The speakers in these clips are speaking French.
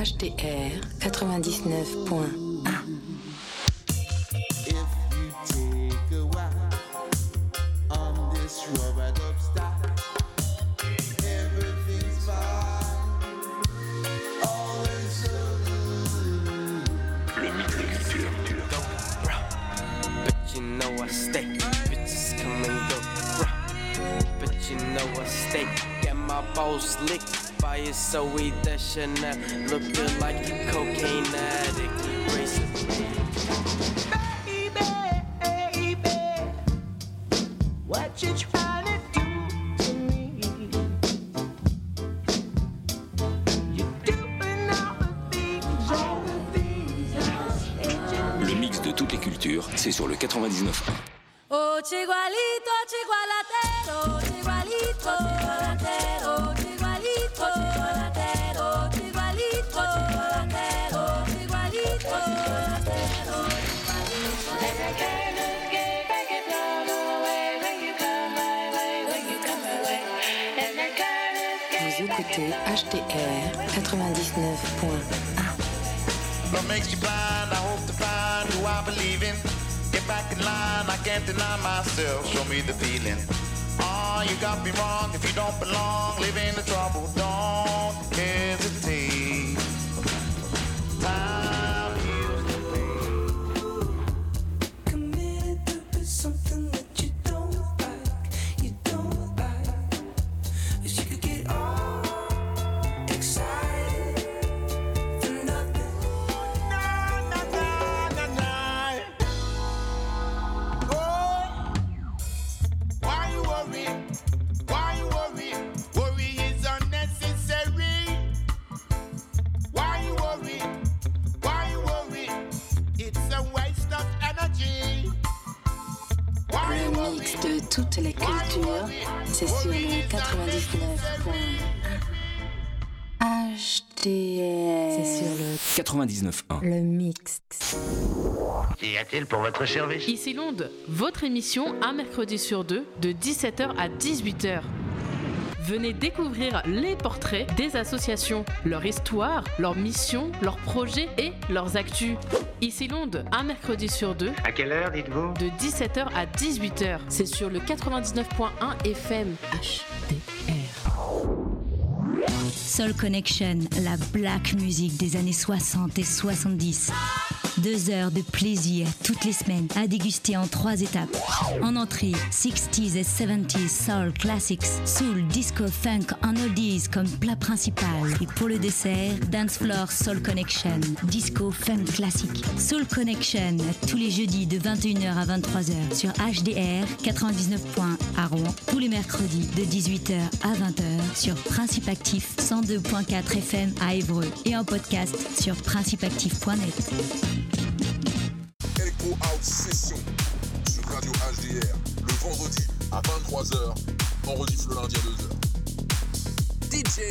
HDR 99.1. Balls licked by it, so we that Chanel looking like a cocaine addict. Baby, what you trying to do to me? You doing all the things. Le mix de toutes les cultures, c'est sur le 99.1. Oh, chigualito, chigualatero, chigualito, chigualatero, chigualito, chigualatero, chigualito, chigualatero, chigualito, chigualatero. Like I can't escape, I get blown away when you come my way, when you come my way. And I can't escape. Vous écoutez HDR 99.1. What makes you blind? I hope to find who I believe in. Get back in line, I can't deny myself. Show me the feeling. Oh, you got me wrong. If you don't belong, live in the trouble. Don't hesitate. Time heals the pain. Committed to be something that you don't like. You don't like. Wish you could get all excited for nothing. Why you worry? Worry is unnecessary. Why you worry? It's a waste of energy. Why you Le worry? mix de toutes les cultures, c'est sur le 99.1. HDR. C'est sur le 99.1. Le mix. Qu'y a-t-il pour votre service? Ici Londres, votre émission un mercredi sur deux de 17h à 18h. Venez découvrir les portraits des associations, leur histoire, leurs missions, leurs projets et leurs actus. Ici Londres, un mercredi sur deux À quelle heure, dites-vous? de 17h à 18h. C'est sur le 99.1 FM HDR. Soul Connection, la black music des années 60 et 70. 2 heures de plaisir toutes les semaines à déguster en 3 étapes. En entrée, 60s et 70s soul classics, soul, disco, funk en oldies comme plat principal. Et pour le dessert, Dance Floor Soul Connection, disco, funk classique. Soul Connection, tous les jeudis de 21h à 23h sur HDR 99.1 à Rouen, tous les mercredis de 18h à 20h sur Principe Actif 102.4 FM à Évreux et en podcast sur principeactif.net. Echo House Session sur Radio HDR le vendredi à 23h, on rediff le lundi à 2h.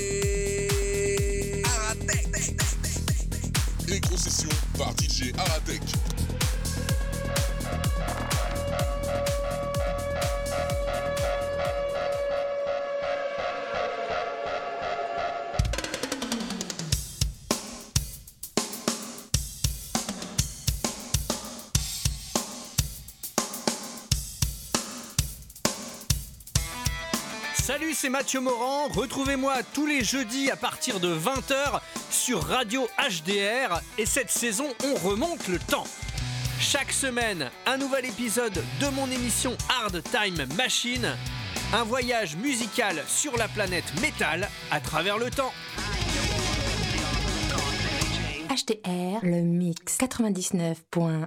DJ Aratek. Echo Session par DJ Aratek. Salut, c'est Mathieu Morand. Retrouvez-moi tous les jeudis à partir de 20h sur Radio HDR. Et cette saison, on remonte le temps. Chaque semaine, un nouvel épisode de mon émission Hard Time Machine. Un voyage musical sur la planète métal à travers le temps. HDR, le mix 99.1.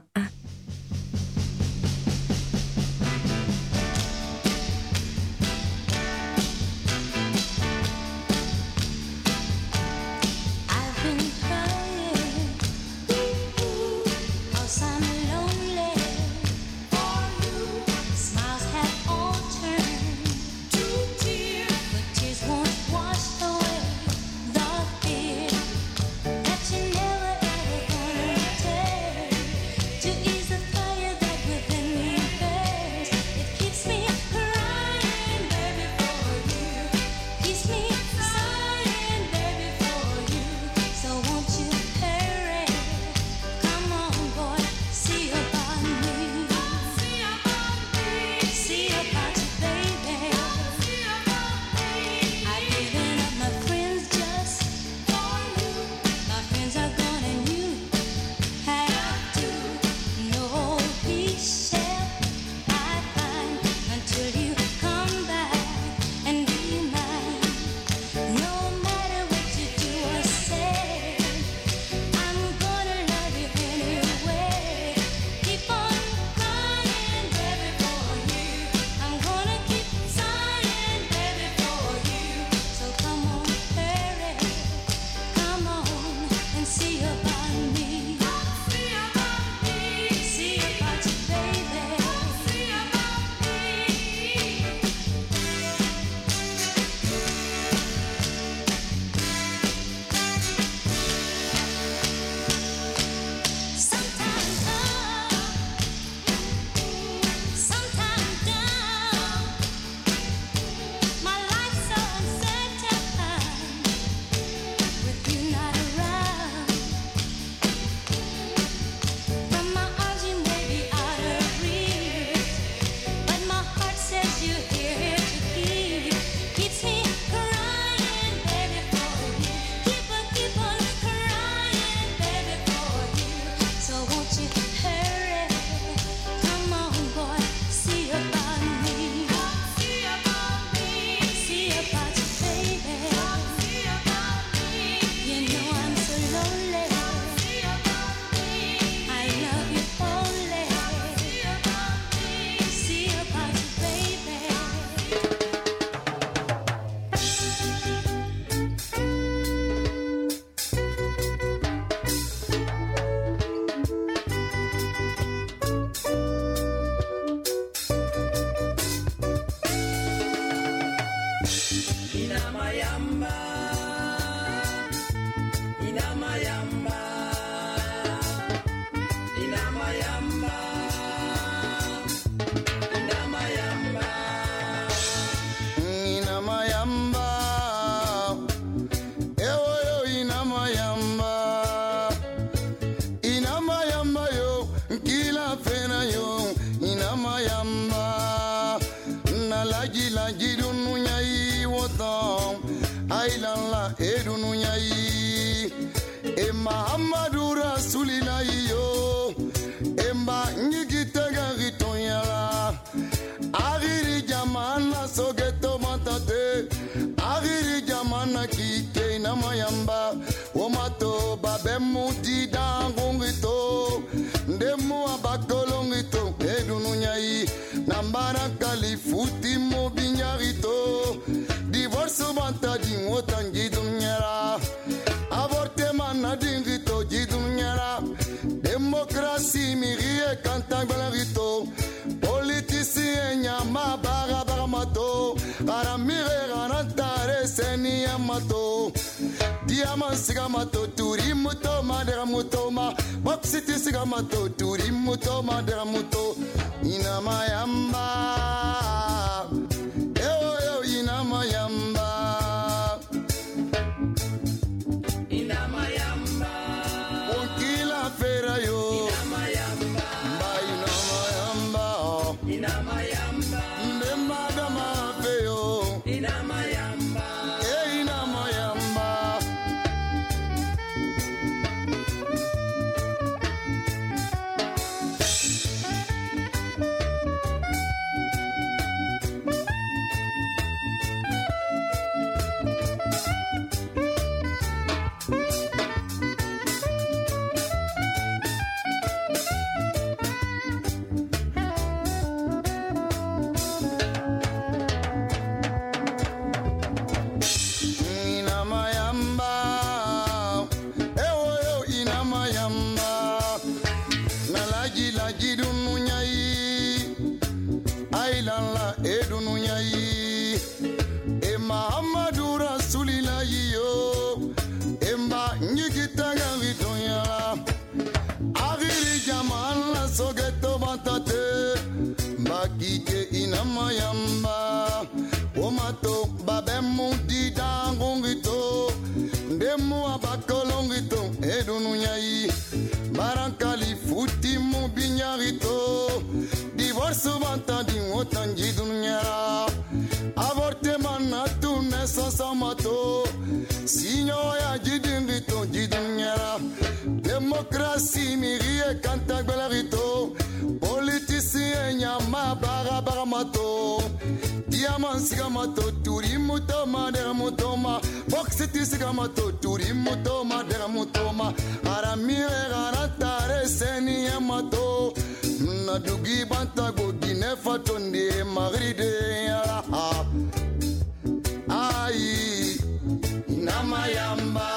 To Inamayamba, inamayamba, inamayamba, inamayamba, inamayamba, ewoyo inamayamba, inamayamba yo, kila fena yo, inamayamba, na laji laji dunu nyai wotam, ailala edunu nyai, e Muhammadu Rasulillahi yo, emba nyigitega gitonyala, agiri jamana sogeto matate, agiri jamana kike inamayamba, omato babe muti dangungito, ndemu abakolongito edunu nyai, nambara kalifuti mobinyarito, divorce banta dingotan jidunyara, avortement dingito jidunyara, démocratie mirie kantang balarito, politicien nyama baramato, aramire ranantare seni amato, diamant sigamato turimuto maderamuto ma, boxiti sigamato turimuto maderamuto, inamayamba, eoyo inamayamba, inamayamba, onkila fera yo, inamayamba, mba inamayamba, inamayamba, mbemadama feyo, inamayamba, inamayamba. Inamayamba, ewoyo inamayamba, na laji laji dunu nyai, ailala edunu nyai, e Muhammadu Rasulillahi yo, emba nyigitanga vitonyala, agiri jamana sogeto batate, mbakike inamayamba, omato babe muti dangungito, ndemu abakolongito edunu nyai, barankali futi mubinyarito, divorce banta dingotan jidunyara, avortement natu naissance amato, signo ya jidingito jidunyara, démocratie mirie kantang balarito, politicien nyama baramato, diamant sigamato turimuto maderamuto ma, boxiti sigamato turimuto maderamuto ma, aramire ranantare seni amato, nadugi banta godine fatonde magride yara, ai inamayamba,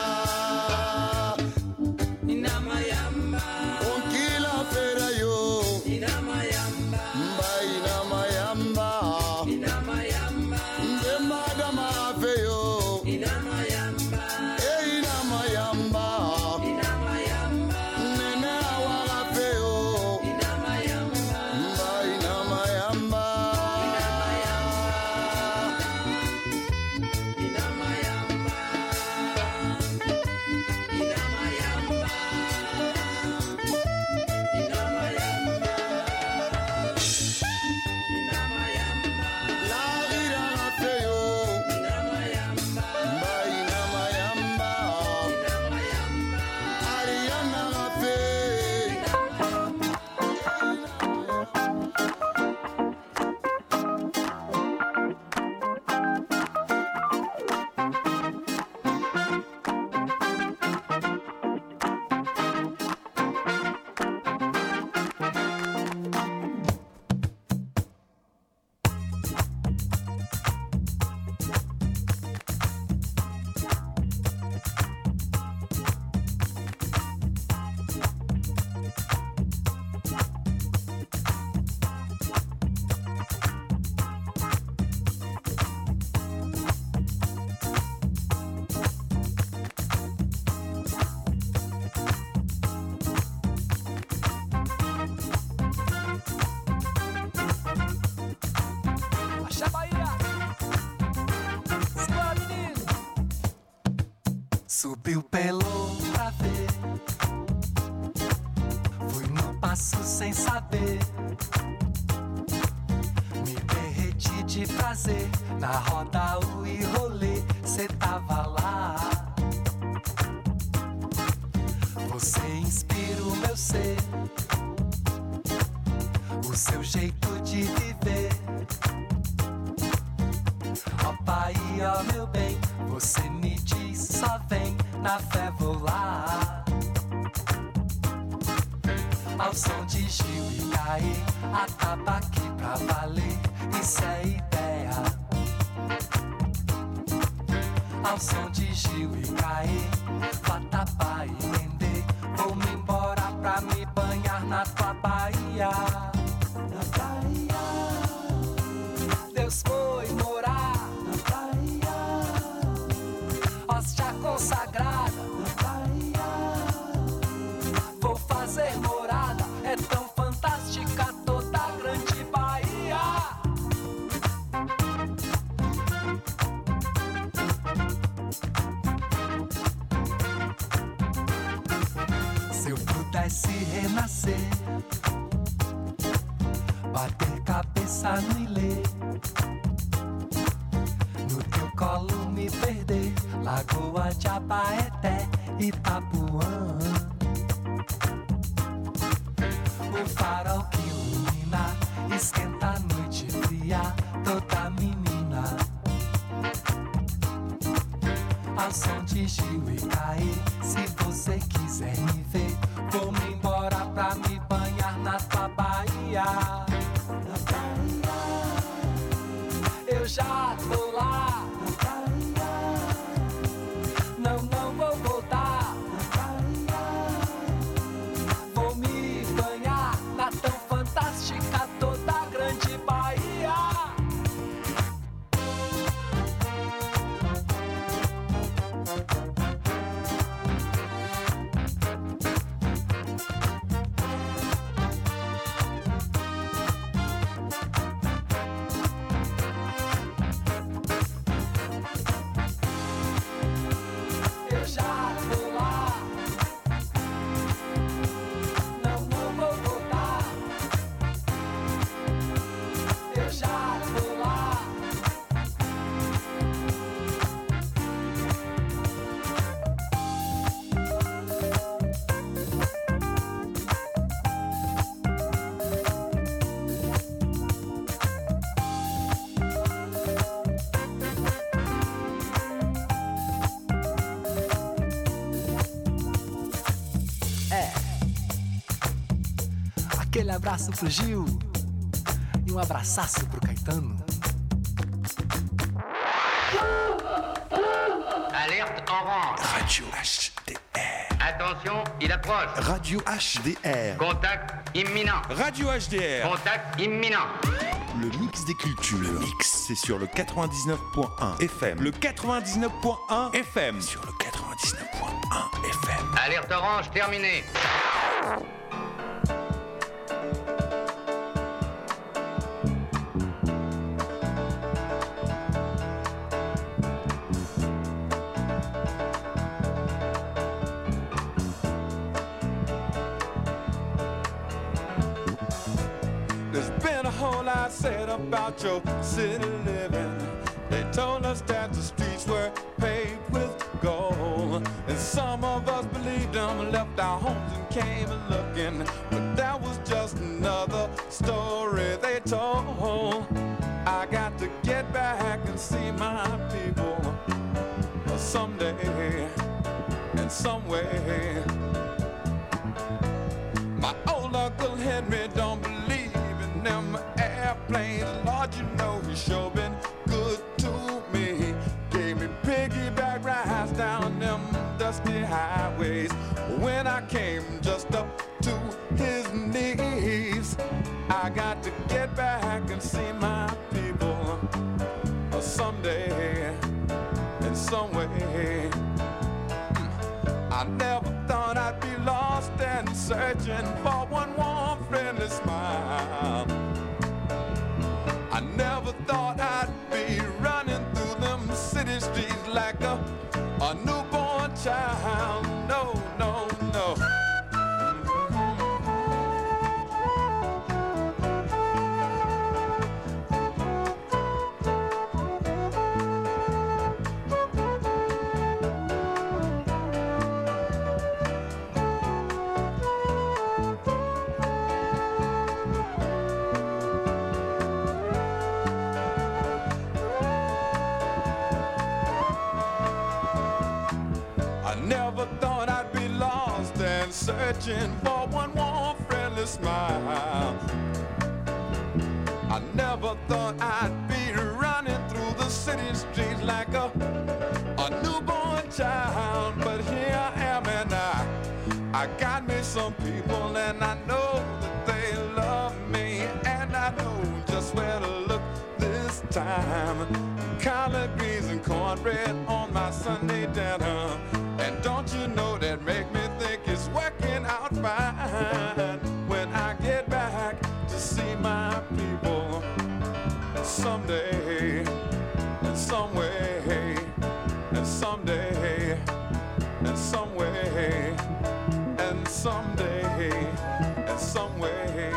inamayamba, onkila fera yo, inamayamba, mba inamayamba, inamayamba, mbemadama feyo, inamayamba, Subiu pelo pra ver, fui no passo sem saber, me derreti de prazer, na roda o e rolê, cê tava lá. Você inspira o meu ser, o seu jeito de viver. Ó pai, ó meu bem, você me diz só vem, na fé vou lá. Ao som de Gil e Caê, atabaque pra valer, isso é ideia. Ao som de Gil e Caê, vatapá e Mendê, vou-me embora pra me banhar na tua Bahia. Na Bahia, Deus foi morar na Bahia, hóstia consagrada na Bahia, vou fazer morada, é tão fantástica toda a grande Bahia. Se eu pudesse renascer, bater cabeça no ilê, no teu colo me perder, Lagoa de Abaeté, Itapuã. O farol que ilumina, esquenta a noite fria, toda menina. Ao som de Gil e Caê, se você quiser me ver, vou-me embora pra me banhar na tua Bahia. Na Bahia, eu já tô lá. Na Bahia, não vou voltar. Na Bahia, vou me banhar na tão fantástica toda a grande Bahia. Eu já tô lá, não vou voltar. Eu já tô lá. Aquele abraço pro Gil e um abraçaço pro Caetano. Alerte orange. Radio HDR. Attention, il approche. Radio HDR. Contact imminent. Radio HDR. Contact imminent. Le mix des cultures. Le mix, c'est sur le 99.1 FM. Le 99.1 FM. Sur le 99.1 FM. Alerte orange terminée. There's been a whole lot said about your city living. They told us that the streets were paved with gold, and some of us believed them, left our homes and came looking. But that was just another story they told. I got to get back and see my people someday, in some way. My old Uncle Henry don't believe in them airplanes. Lord, you know he's sure been good to me. Gave me piggyback rides down them dusty highways when I came just up to his knees. I got to get back and see my people someday, in some way. I never thought I'd be lost and searching for one warm, friendly smile. I never thought I'd be running through them city streets like a newborn child. child. No, no, no. Never thought I'd be lost and searching for one warm, friendly smile. I never thought I'd be running through the city streets like a newborn child. But here I am and I got me some people and I know that they love me. And I know just where to look this time. Collard greens and cornbread on my Sunday dinner. And don't you know that make me think it's working out fine when I get back to see my people someday, and some way, and someday, and some way, and someday, and some way.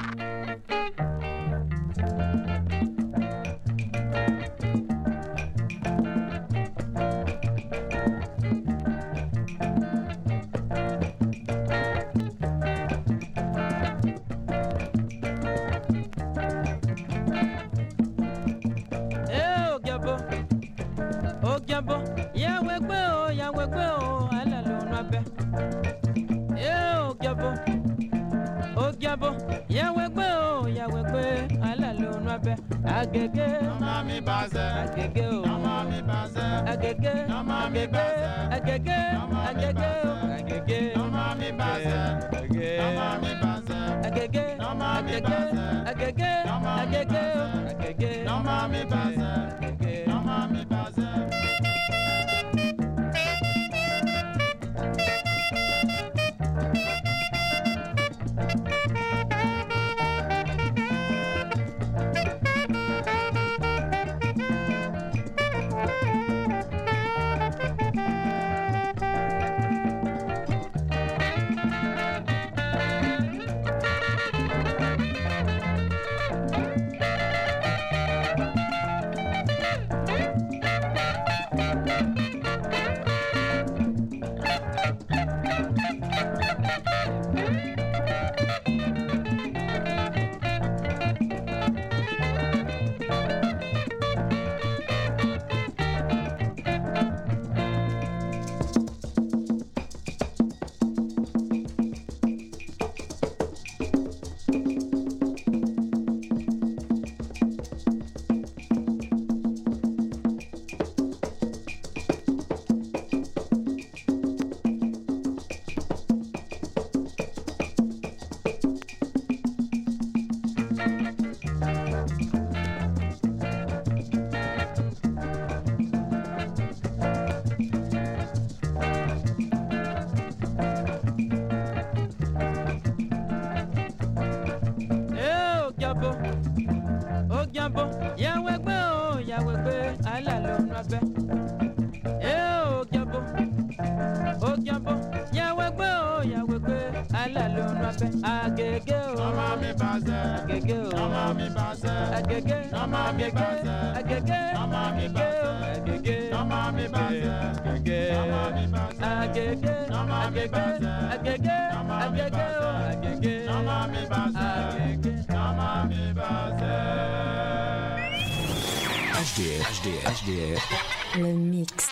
HDR. Le mix.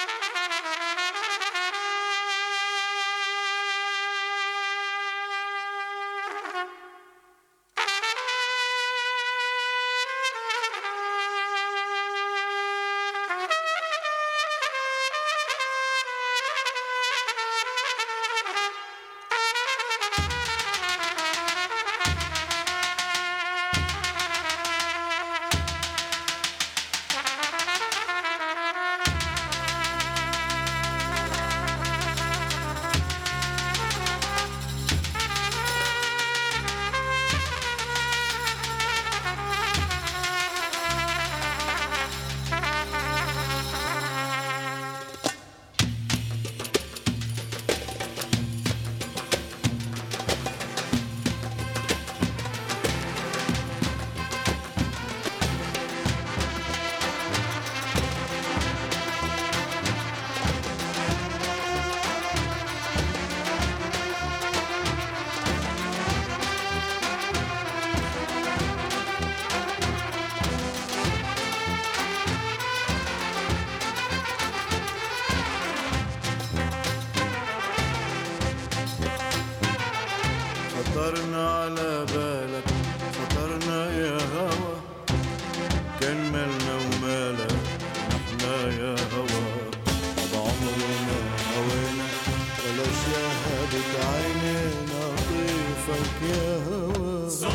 خطرنا على بالك خطرنا يا هوا كان مالنا ومالك احنا يا هوا بعمرنا هوانا ولا شاهدت عينينا طيفك يا هوا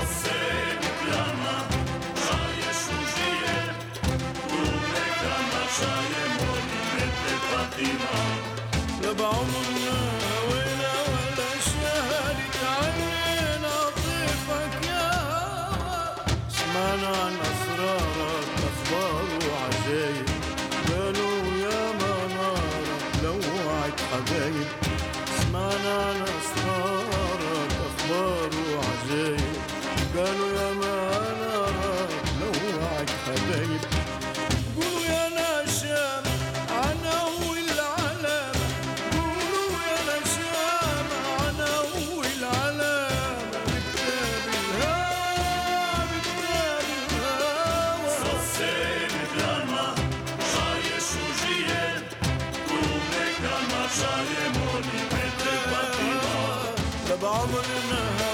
لا بعمرنا هوانا ولا شاهدت عينينا طيفك يا هوا سمعنا عن أسرارك أخبار وعجايب قالوا يا منارك لوعت حبايب سمعنا عن أسرارك أخبار وعجايب قالوا يا ما أنا نوعك حبايب قولوا يا نشام أنا والعلام قولوا يا نشام أنا والعلام بكتاب الهوى بكتاب الهوى Sosem drama, žaje sužije, kume kama žaje moni pete batima. بعمرنا